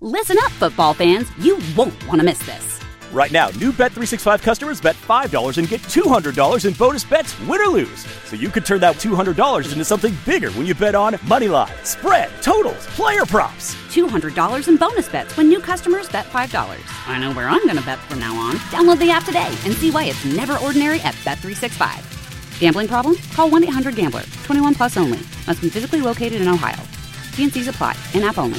Listen up, football fans. You won't want to miss this. Right now, new Bet365 customers bet $5 and get $200 in bonus bets, win or lose. So you could turn that $200 into something bigger when you bet on money line, spread, totals, player props. $200 in bonus bets when new customers bet $5. I know where I'm going to bet from now on. Download the app today and see why it's never ordinary at Bet365. Gambling problem? Call 1-800-GAMBLER. 21 plus only. Must be physically located in Ohio. T&Cs apply. In-app only.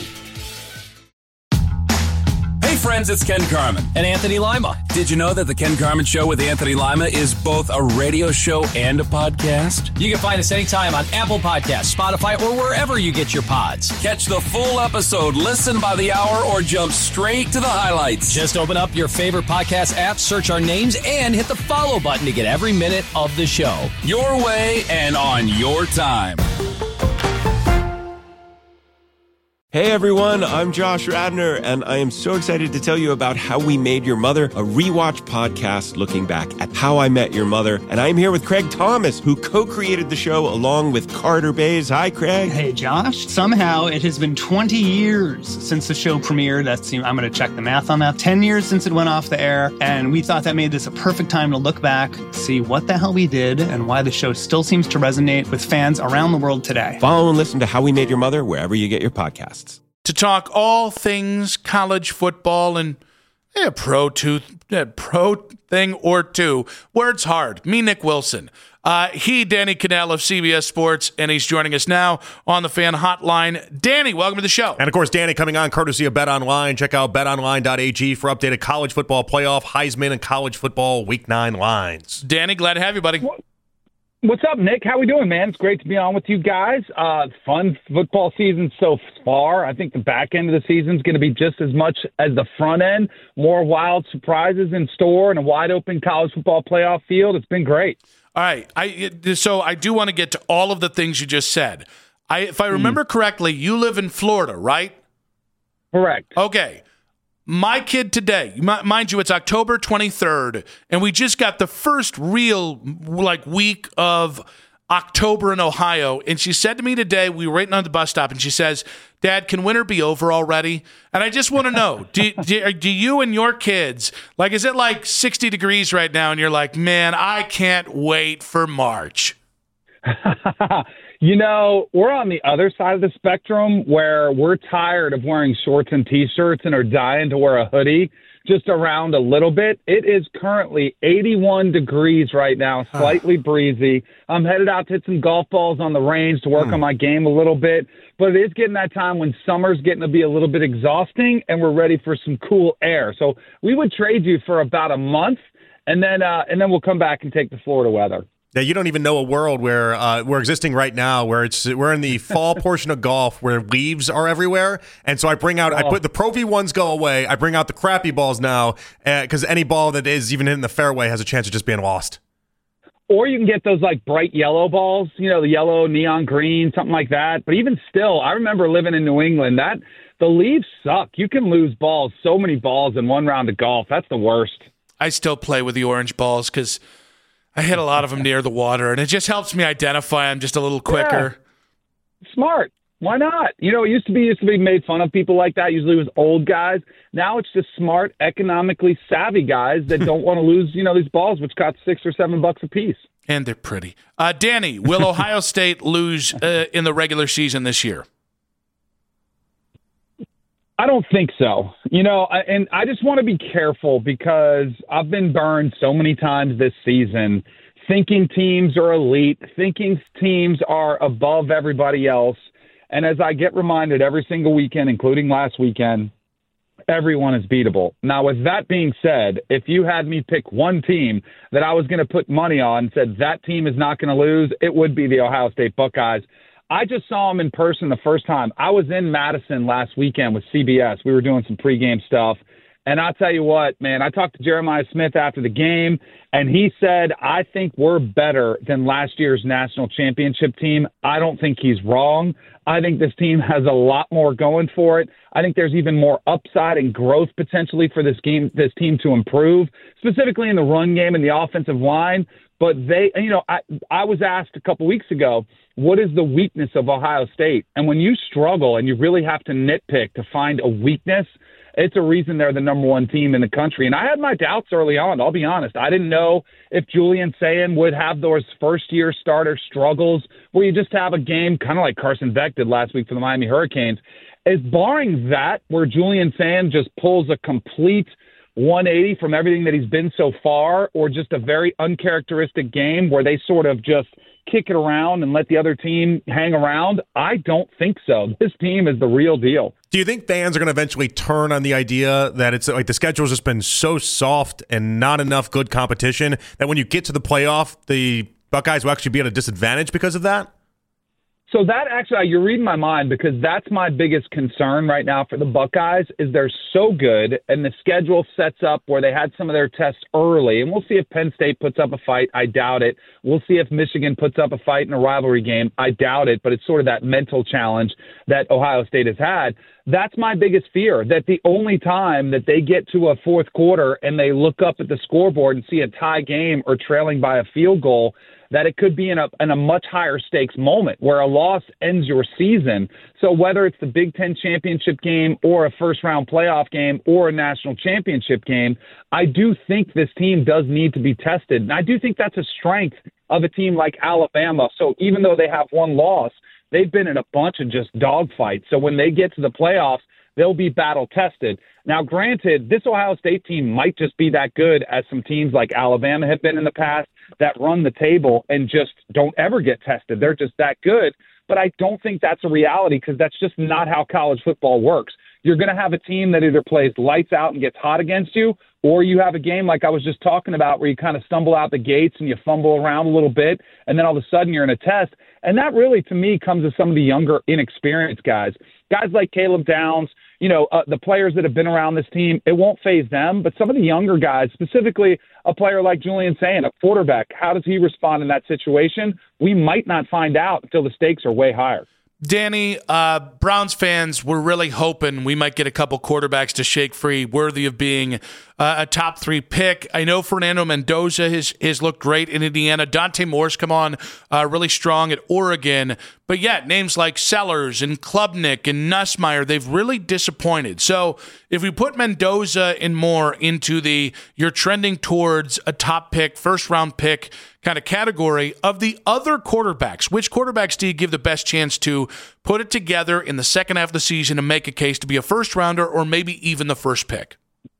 Hey friends, it's Ken Carman. And Anthony Lima. Did you know that The Ken Carman Show with Anthony Lima is both a radio show and a podcast? You can find us anytime on Apple Podcasts, Spotify, or wherever you get your pods. Catch the full episode, listen by the hour, or jump straight to the highlights. Just open up your favorite podcast app, search our names, and hit the follow button to get every minute of the show. Your way and on your time. Hey everyone, I'm Josh Radner, and I am so excited to tell you about How We Made Your Mother, a rewatch podcast looking back at How I Met Your Mother. And I'm here with Craig Thomas, who co-created the show along with Carter Bays. Hi, Craig. Hey, Josh. Somehow it has been 20 years since the show premiered. I'm going to check the math on that. 10 years since it went off the air, and we thought that made this a perfect time to look back, see what the hell we did, and why the show still seems to resonate with fans around the world today. Follow and listen to How We Made Your Mother wherever you get your podcasts. To talk all things college football and a pro thing or two. Words hard. Me, Nick Wilson. Danny Kanell of CBS Sports, and he's joining us now on the Fan Hotline. Danny, welcome to the show. And, of course, Danny coming on courtesy of BetOnline. Check out betonline.ag for updated college football playoff, Heisman, and college football Week 9 lines. Danny, glad to have you, buddy. What's up, Nick? How we doing, man? It's great to be on with you guys. Fun football season so far. I think the back end of the season is going to be just as much as the front end. More wild surprises in store and a wide-open college football playoff field. It's been great. All right. So I do want to get to all of the things you just said. If I remember correctly, you live in Florida, right? Correct. Okay. My kid today, mind you, it's October 23rd, and we just got the first real week of October in Ohio. And she said to me today, we were waiting on the bus stop, and she says, "Dad, can winter be over already?" And I just want to know, do you and your kids, is it 60 degrees right now, and you're like, man, I can't wait for March? We're on the other side of the spectrum where we're tired of wearing shorts and T-shirts and are dying to wear a hoodie just around a little bit. It is currently 81 degrees right now, slightly breezy. I'm headed out to hit some golf balls on the range to work on my game a little bit. But it is getting that time when summer's getting to be a little bit exhausting and we're ready for some cool air. So we would trade you for about a month, and then we'll come back and take the Florida weather. Yeah, you don't even know a world where we're existing right now, where we're in the fall portion of golf where leaves are everywhere. And so I put the Pro V1s go away. I bring out the crappy balls now because any ball that is even in the fairway has a chance of just being lost. Or you can get those bright yellow balls, the yellow, neon green, something like that. But even still, I remember living in New England, the leaves suck. You can lose balls, so many balls in one round of golf. That's the worst. I still play with the orange balls because I hit a lot of them near the water, and it just helps me identify them just a little quicker. Yeah. Smart. Why not? It used to be made fun of people like that. Usually it was old guys. Now it's just smart, economically savvy guys that don't want to lose, these balls, which cost $6 or $7 a piece. And they're pretty. Danny, will Ohio State lose in the regular season this year? I don't think so. And I just want to be careful because I've been burned so many times this season thinking teams are elite, thinking teams are above everybody else. And as I get reminded every single weekend, including last weekend, everyone is beatable. Now, with that being said, if you had me pick one team that I was going to put money on and said that team is not going to lose, it would be the Ohio State Buckeyes. I just saw them in person the first time. I was in Madison last weekend with CBS. We were doing some pregame stuff. And I'll tell you what, man, I talked to Jeremiah Smith after the game, and he said, I think we're better than last year's national championship team. I don't think he's wrong. I think this team has a lot more going for it. I think there's even more upside and growth potentially for this team to improve, specifically in the run game and the offensive line. But I was asked a couple weeks ago, what is the weakness of Ohio State? And when you struggle and you really have to nitpick to find a weakness, it's a reason they're the number one team in the country. And I had my doubts early on, I'll be honest. I didn't know if Julian Sayin would have those first-year starter struggles where you just have a game kind of like Carson Beck did last week for the Miami Hurricanes. Is barring that, where Julian Sayin just pulls a complete 180 from everything that he's been so far, or just a very uncharacteristic game where they sort of just kick it around and let the other team hang around? I don't think so. This team is the real deal. Do you think fans are going to eventually turn on the idea that it's like the schedule's just been so soft and not enough good competition that when you get to the playoff, the Buckeyes will actually be at a disadvantage because of that? So that actually, you're reading my mind, because that's my biggest concern right now for the Buckeyes is they're so good and the schedule sets up where they had some of their tests early. And we'll see if Penn State puts up a fight. I doubt it. We'll see if Michigan puts up a fight in a rivalry game. I doubt it, but it's sort of that mental challenge that Ohio State has had. That's my biggest fear, that the only time that they get to a fourth quarter and they look up at the scoreboard and see a tie game or trailing by a field goal, that it could be in a much higher stakes moment where a loss ends your season. So whether it's the Big Ten championship game or a first-round playoff game or a national championship game, I do think this team does need to be tested. And I do think that's a strength of a team like Alabama. So even though they have one loss, they've been in a bunch of just dogfights. So when they get to the playoffs, they'll be battle-tested. Now, granted, this Ohio State team might just be that good as some teams like Alabama have been in the past that run the table and just don't ever get tested. They're just that good. But I don't think that's a reality, because that's just not how college football works. You're going to have a team that either plays lights out and gets hot against you, or you have a game like I was just talking about where you kind of stumble out the gates and you fumble around a little bit, and then all of a sudden you're in a test. And that really, to me, comes to some of the younger, inexperienced guys. Guys like Caleb Downs, the players that have been around this team, it won't faze them. But some of the younger guys, specifically a player like Julian Sayin, a quarterback, how does he respond in that situation? We might not find out until the stakes are way higher. Danny, Browns fans were really hoping we might get a couple quarterbacks to shake free, worthy of being a top 3 pick. I know Fernando Mendoza has looked great in Indiana. Dante Moore's come on really strong at Oregon. But yet, names like Sellers and Klubnik and Nussmeier, they've really disappointed. So if we put Mendoza and Moore into the you're trending towards a top pick, first-round pick kind of category, of the other quarterbacks, which quarterbacks do you give the best chance to put it together in the second half of the season and make a case to be a first-rounder or maybe even the first pick?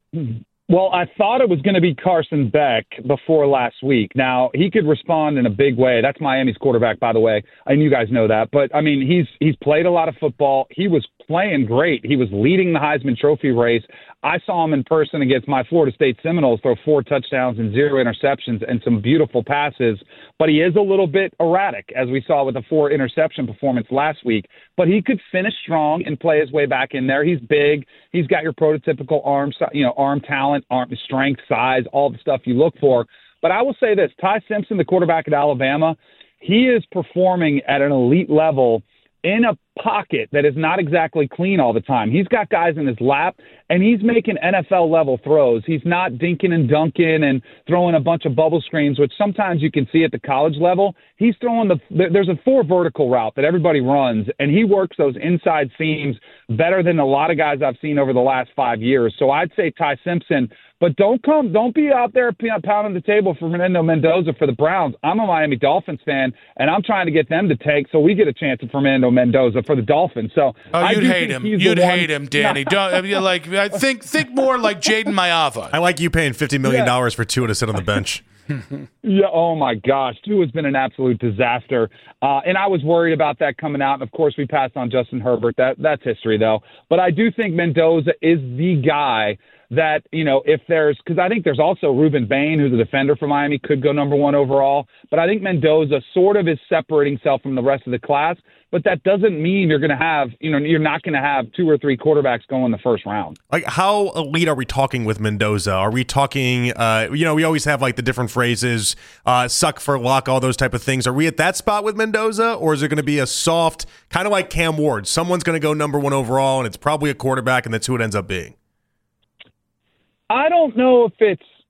Well, I thought it was going to be Carson Beck before last week. Now, he could respond in a big way. That's Miami's quarterback, by the way. And you guys know that. But, I mean, he's played a lot of football. He was playing great. He was leading the Heisman Trophy race. I saw him in person against my Florida State Seminoles throw 4 touchdowns and 0 interceptions and some beautiful passes. But he is a little bit erratic, as we saw with the 4 interception performance last week. But he could finish strong and play his way back in there. He's big. He's got your prototypical arm talent, arm strength, size, all the stuff you look for. But I will say this, Ty Simpson, the quarterback at Alabama, he is performing at an elite level in a pocket that is not exactly clean all the time. He's got guys in his lap, and he's making NFL-level throws. He's not dinking and dunking and throwing a bunch of bubble screens, which sometimes you can see at the college level. He's throwing there's a 4 vertical route that everybody runs, and he works those inside seams better than a lot of guys I've seen over the last 5 years. So I'd say Ty Simpson. But don't be out there pounding the table for Fernando Mendoza for the Browns. I'm a Miami Dolphins fan, and I'm trying to get them to take so we get a chance at Fernando Mendoza for the Dolphins. So you'd hate him. You'd hate him, Danny. I think more like Jaden Mayava. I like you paying $50 million for Tua to sit on the bench. Yeah, oh my gosh, Tua's been an absolute disaster, and I was worried about that coming out. And of course, we passed on Justin Herbert. That's history, though. But I do think Mendoza is the guy that, if there's, because I think there's also Reuben Bain, who's a defender for Miami, could go number 1 overall. But I think Mendoza sort of is separating himself from the rest of the class. But that doesn't mean you're going to have, you're not going to have 2 or 3 quarterbacks go in the first round. Like, how elite are we talking with Mendoza? Are we talking, we always have like the different phrases, suck for luck, all those type of things. Are we at that spot with Mendoza, or is it going to be a soft, kind of like Cam Ward? Someone's going to go number 1 overall, and it's probably a quarterback, and that's who it ends up being. I don't know if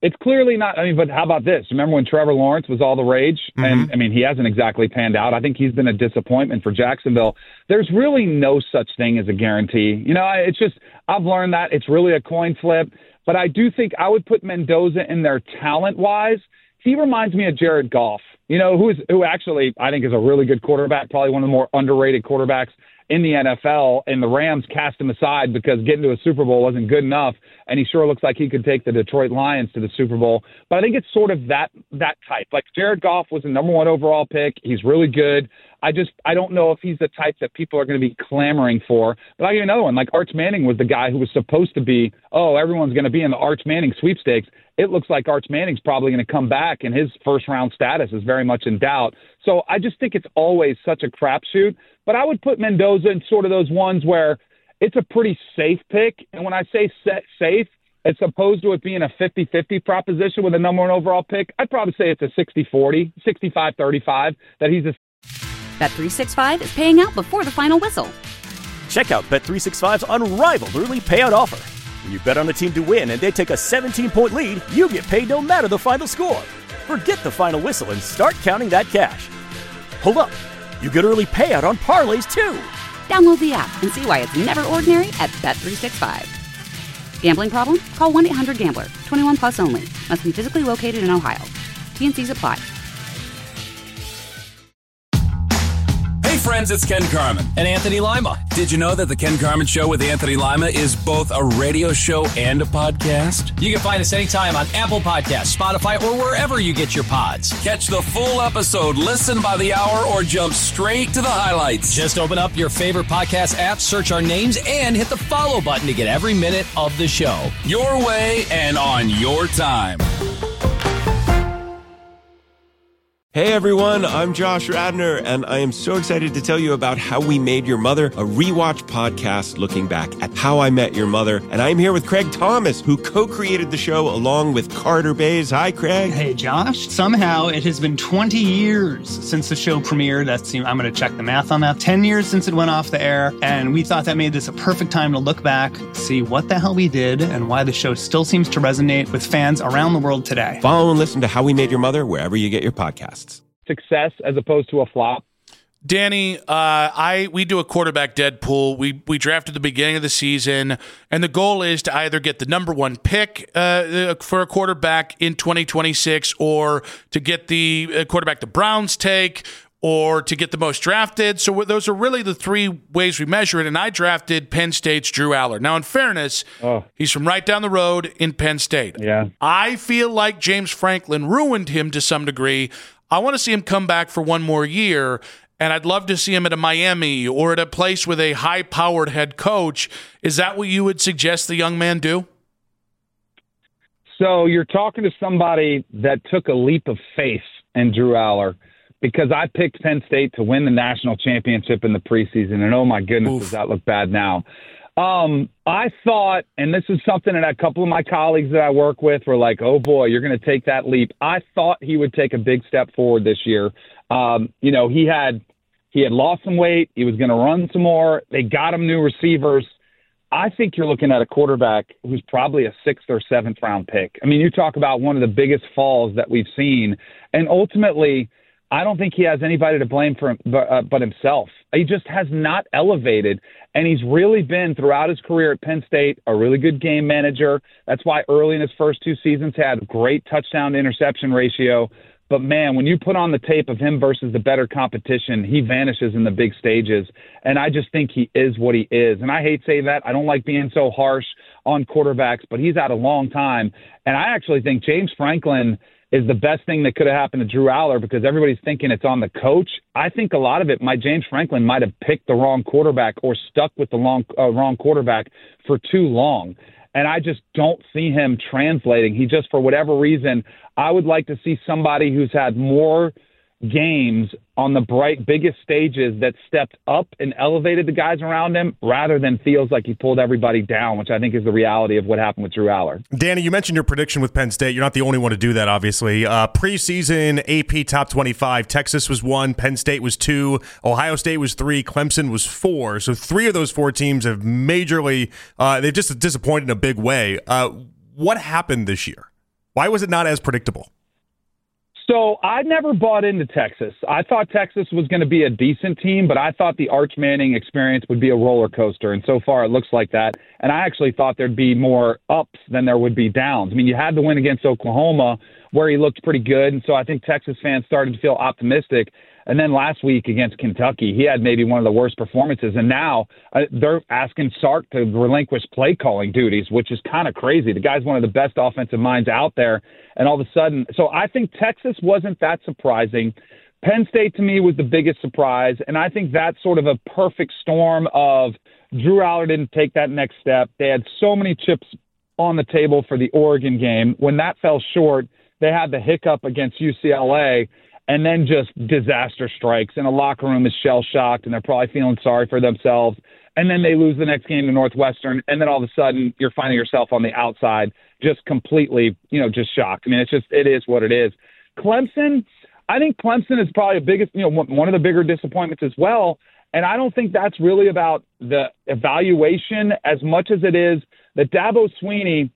it's clearly not. I mean, but how about this? Remember when Trevor Lawrence was all the rage? And I mean, he hasn't exactly panned out. I think he's been a disappointment for Jacksonville. There's really no such thing as a guarantee. You know, it's just, I've learned that it's really a coin flip. But I do think I would put Mendoza in there talent-wise. He reminds me of Jared Goff, you know, who actually I think is a really good quarterback, probably one of the more underrated quarterbacks in the NFL, and the Rams cast him aside because getting to a Super Bowl wasn't good enough, and he sure looks like he could take the Detroit Lions to the Super Bowl. But I think it's sort of that type. Like Jared Goff was the number 1 overall pick. He's really good. I don't know if he's the type that people are going to be clamoring for. But I'll give you another one. Like Arch Manning was the guy who was supposed to be, everyone's going to be in the Arch Manning sweepstakes. It looks like Arch Manning's probably going to come back, and his first-round status is very much in doubt. So I just think it's always such a crapshoot. But I would put Mendoza in sort of those ones where it's a pretty safe pick. And when I say safe, as opposed to it being a 50-50 proposition with a number 1 overall pick, I'd probably say it's a 60-40, 65-35, that he's a... Bet365 is paying out before the final whistle. Check out Bet365's unrivaled early payout offer. When you bet on a team to win and they take a 17-point lead, you get paid no matter the final score. Forget the final whistle and start counting that cash. Hold up. You get early payout on parlays, too. Download the app and see why it's never ordinary at Bet365. Gambling problem? Call 1-800-GAMBLER. 21 plus only. Must be physically located in Ohio. T&Cs apply. Hey friends, it's Ken Carman. And Anthony Lima. Did you know that the Ken Carman Show with Anthony Lima is both a radio show and a podcast? You can find us anytime on Apple Podcasts, Spotify, or wherever you get your pods. Catch the full episode, listen by the hour, or jump straight to the highlights. Just open up your favorite podcast app, search our names, and hit the follow button to get every minute of the show. Your way and on your time. Hey everyone, I'm Josh Radnor, and I am so excited to tell you about How We Made Your Mother, a rewatch podcast looking back at How I Met Your Mother. And I'm here with Craig Thomas, who co-created the show along with Carter Bays. Hi, Craig. Hey, Josh. Somehow it has been 20 years since the show premiered. I'm going to check the math on that. 10 years since it went off the air, and we thought that made this a perfect time to look back, see what the hell we did, and why the show still seems to resonate with fans around the world today. Follow and listen to How We Made Your Mother wherever you get your podcasts. Success as opposed to a flop. Danny, we do a quarterback dead pool. We draft at the beginning of the season, and the goal is to either get the number 1 pick for a quarterback in 2026, or to get the quarterback the Browns take, or to get the most drafted. So those are really the 3 ways we measure it, and I drafted Penn State's Drew Aller. Now, in fairness, he's from right down the road in Penn State. Yeah. I feel like James Franklin ruined him to some degree. I want to see him come back for 1 more year, and I'd love to see him at a Miami or at a place with a high-powered head coach. Is that what you would suggest the young man do? So you're talking to somebody that took a leap of faith in Drew Aller, because I picked Penn State to win the national championship in the preseason, and oh my goodness, does that look bad now. I thought, and this is something that a couple of my colleagues that I work with were like, oh boy, you're going to take that leap. I thought he would take a big step forward this year. He had lost some weight. He was going to run some more. They got him new receivers. I think you're looking at a quarterback who's probably a 6th or 7th round pick. I mean, you talk about one of the biggest falls that we've seen, and ultimately, I don't think he has anybody to blame for but himself. He just has not elevated, and he's really been, throughout his career at Penn State, a really good game manager. That's why early in his first 2 seasons had a great touchdown-to-interception ratio. But, man, when you put on the tape of him versus the better competition, he vanishes in the big stages, and I just think he is what he is. And I hate saying that. I don't like being so harsh on quarterbacks, but he's had a long time. And I actually think James Franklin is the best thing that could have happened to Drew Aller, because everybody's thinking it's on the coach. I think a lot of it, James Franklin might have picked the wrong quarterback or stuck with the wrong quarterback for too long. And I just don't see him translating. He just, for whatever reason, I would like to see somebody who's had more games on the biggest stages that stepped up and elevated the guys around him, rather than feels like he pulled everybody down, which I think is the reality of what happened with Drew Aller. Danny, you mentioned your prediction with Penn State. You're not the only one to do that, obviously. Preseason AP top 25, Texas was 1, Penn State was 2, Ohio State was 3, Clemson was 4. So 3 of those 4 teams have majorly, they've just disappointed in a big way. What happened this year? Why was it not as predictable? So I never bought into Texas. I thought Texas was going to be a decent team, but I thought the Arch Manning experience would be a roller coaster, and so far it looks like that. And I actually thought there'd be more ups than there would be downs. I mean, you had the win against Oklahoma where he looked pretty good, and so I think Texas fans started to feel optimistic. And then last week against Kentucky, he had maybe one of the worst performances. And now they're asking Sark to relinquish play calling duties, which is kind of crazy. The guy's one of the best offensive minds out there. And all of a sudden, so I think Texas wasn't that surprising. Penn State to me was the biggest surprise. And I think that's sort of a perfect storm of Drew Aller didn't take that next step. They had so many chips on the table for the Oregon game. When that fell short, they had the hiccup against UCLA. And then just disaster strikes, and the locker room is shell-shocked, and they're probably feeling sorry for themselves. And then they lose the next game to Northwestern, and then all of a sudden you're finding yourself on the outside just completely, just shocked. I mean, it is what it is. Clemson, I think Clemson is probably the biggest, one of the bigger disappointments as well. And I don't think that's really about the evaluation as much as it is that Dabo Swinney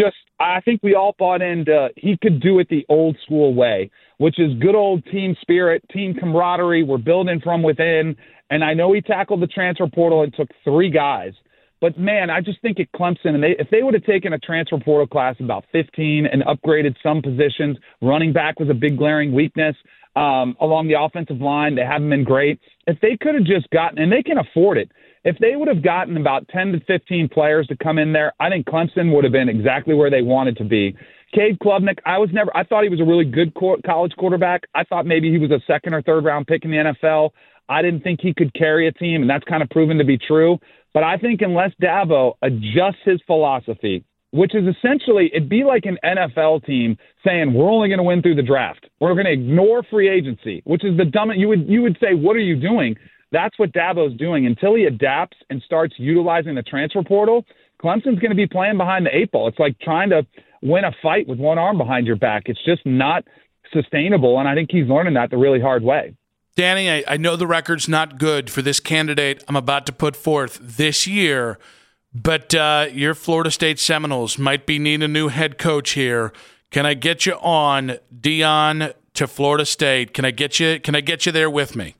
I think we all bought into he could do it the old school way, which is good old team spirit, team camaraderie. We're building from within. And I know he tackled the transfer portal and took 3 guys. But, man, I just think at Clemson, and if they would have taken a transfer portal class about 15 and upgraded some positions, running back was a big glaring weakness along the offensive line. They haven't been great. If they could have just gotten, and they can afford it, if they would have gotten about 10 to 15 players to come in there, I think Clemson would have been exactly where they wanted to be. Cade Klubnik, I thought he was a really good college quarterback. I thought maybe he was a 2nd or 3rd round pick in the NFL. I didn't think he could carry a team, and that's kind of proven to be true. But I think unless Dabo adjusts his philosophy, which is essentially, it'd be like an NFL team saying, we're only going to win through the draft. We're going to ignore free agency, which is the dumbest. You would say, what are you doing? That's what Dabo's doing. Until he adapts and starts utilizing the transfer portal, Clemson's going to be playing behind the 8 ball. It's like trying to win a fight with one arm behind your back. It's just not sustainable, and I think he's learning that the really hard way. Danny, I know the record's not good for this candidate I'm about to put forth this year, but your Florida State Seminoles might be needing a new head coach here. Can I get you on Deion to Florida State? Can I get you there with me?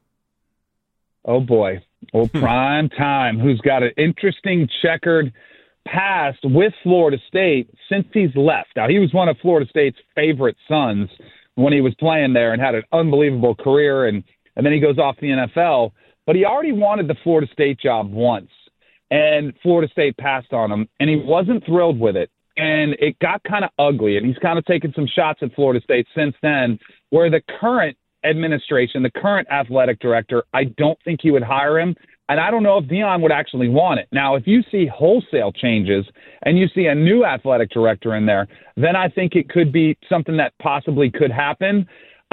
Oh, boy. Well, prime time, who's got an interesting checkered past with Florida State since he's left. Now, he was one of Florida State's favorite sons when he was playing there and had an unbelievable career, and then he goes off to the NFL. But he already wanted the Florida State job once, and Florida State passed on him, and he wasn't thrilled with it. And it got kind of ugly, and he's kind of taken some shots at Florida State since then, where the current administration, the current athletic director, I don't think he would hire him. And I don't know if Deion would actually want it. Now, if you see wholesale changes and you see a new athletic director in there, then I think it could be something that possibly could happen.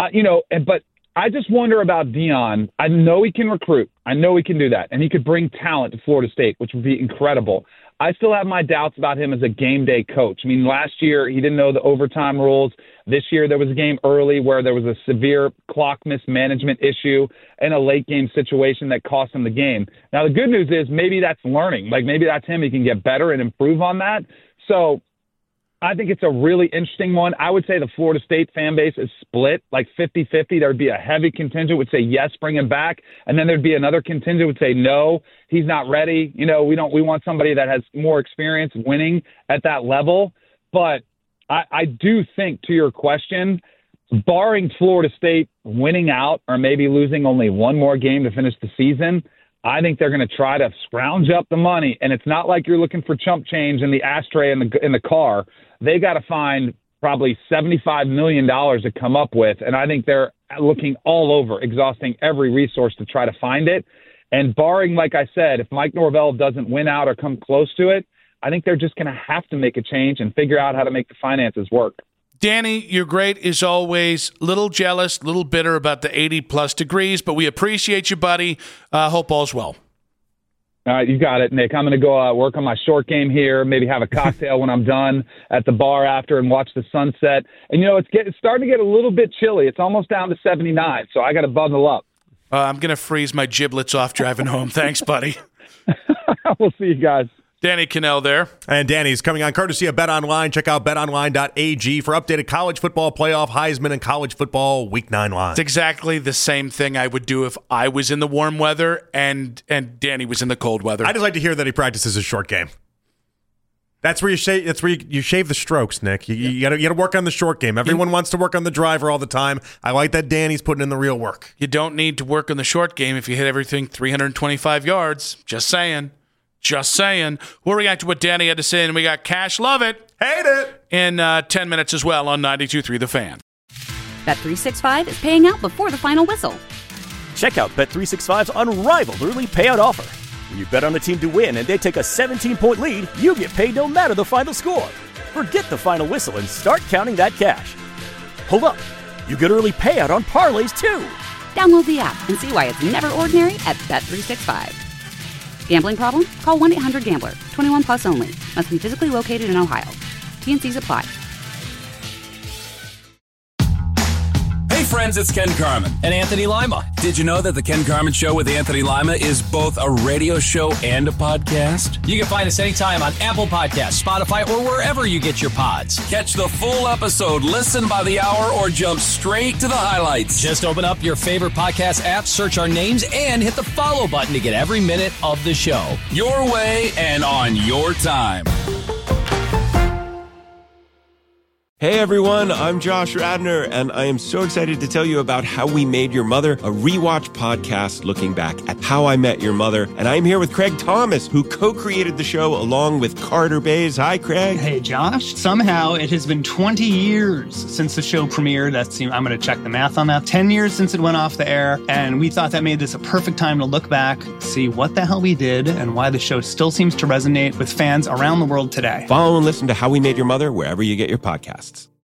But I just wonder about Deion. I know he can recruit. I know he can do that. And he could bring talent to Florida State, which would be incredible. I still have my doubts about him as a game day coach. I mean, last year he didn't know the overtime rules. This year there was a game early where there was a severe clock mismanagement issue and a late game situation that cost him the game. Now, the good news is maybe that's learning. Like maybe that's him. He can get better and improve on that. So I think it's a really interesting one. I would say the Florida State fan base is split, like 50-50. There would be a heavy contingent would say, yes, bring him back. And then there'd be another contingent would say, no, he's not ready. We want somebody that has more experience winning at that level. But I do think, to your question, barring Florida State winning out or maybe losing only one more game to finish the season, I think they're going to try to scrounge up the money. And it's not like you're looking for chump change in the ashtray in the car. They got to find probably $75 million to come up with. And I think they're looking all over, exhausting every resource to try to find it. And barring, like I said, if Mike Norvell doesn't win out or come close to it, I think they're just going to have to make a change and figure out how to make the finances work. Danny, you're great as always. Little jealous, little bitter about the 80-plus degrees, but we appreciate you, buddy. Hope all's well. All right, you got it, Nick. I'm going to go work on my short game here, maybe have a cocktail when I'm done at the bar after and watch the sunset. And, it's starting to get a little bit chilly. It's almost down to 79, so I got to bundle up. I'm going to freeze my giblets off driving home. Thanks, buddy. We'll see you guys. Danny Cannell there. And Danny's coming on courtesy of Bet Online. Check out betonline.ag for updated college football playoff, Heisman, and college football Week 9 lines. It's exactly the same thing I would do if I was in the warm weather and Danny was in the cold weather. I just like to hear that he practices his short game. That's where you shave. That's where you shave the strokes, Nick. You got to work on the short game. Everyone wants to work on the driver all the time. I like that Danny's putting in the real work. You don't need to work on the short game if you hit everything 325 yards. Just saying. Just saying. We'll react to what Danny had to say, and we got Cash Love It. Hate it. In 10 minutes as well on 92.3 The Fan. Bet365 is paying out before the final whistle. Check out Bet365's unrivaled early payout offer. When you bet on a team to win and they take a 17-point lead, you get paid no matter the final score. Forget the final whistle and start counting that cash. Hold up. You get early payout on parlays, too. Download the app and see why it's never ordinary at Bet365. Gambling problem? Call 1-800-GAMBLER. 21 plus only. Must be physically located in Ohio. T&Cs apply. Hey friends, it's Ken Carman. And Anthony Lima. Did you know that The Ken Carman Show with Anthony Lima is both a radio show and a podcast? You can find us anytime on Apple Podcasts, Spotify, or wherever you get your pods. Catch the full episode, listen by the hour, or jump straight to the highlights. Just open up your favorite podcast app, search our names, and hit the follow button to get every minute of the show. Your way and on your time. Hey everyone, I'm Josh Radner, and I am so excited to tell you about How We Made Your Mother, a rewatch podcast looking back at How I Met Your Mother. And I'm here with Craig Thomas, who co-created the show along with Carter Bays. Hi, Craig. Hey, Josh. Somehow it has been 20 years since the show premiered. I'm going to check the math on that. 10 years since it went off the air, and we thought that made this a perfect time to look back, see what the hell we did, and why the show still seems to resonate with fans around the world today. Follow and listen to How We Made Your Mother wherever you get your podcasts.